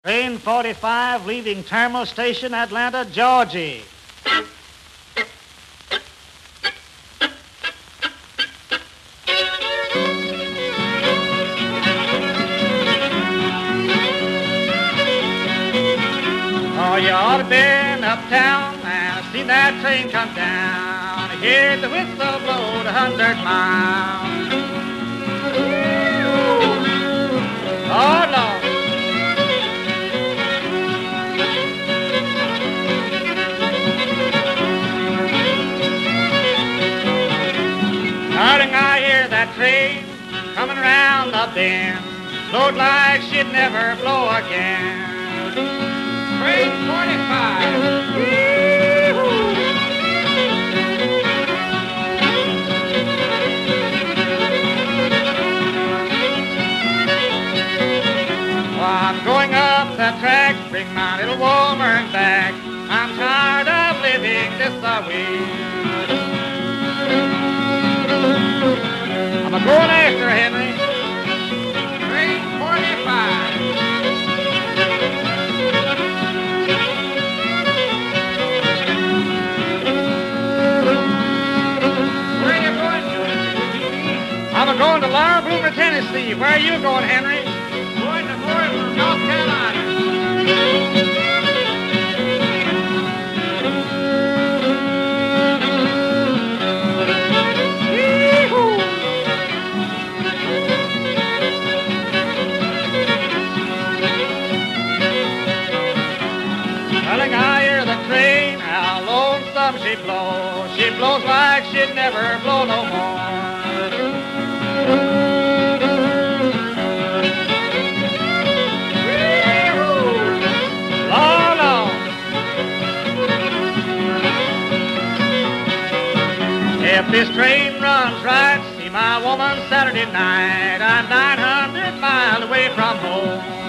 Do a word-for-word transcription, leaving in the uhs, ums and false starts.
Train forty-five leaving Terminal Station, Atlanta, Georgia. Oh, you ought to been uptown and see that train come down. Hear the whistle blow a hundred miles. Oh, Lord. Darling, I hear that train coming around the bend, blowed like she'd never blow again. Train forty-five. Well, I'm going up the track, bring my little woman back. I'm tired of living this way. I'm a-going after Henry. Train forty-five. Where are you going to? I'm a-going to Laura Bloomer, Tennessee. Where are you going, Henry? Going to Florida, North Carolina. I hear the train, how lonesome she blows. She blows like she'd never blow no more. Lord, Lord. If this train runs right, see my woman Saturday night. I'm nine hundred miles away from home.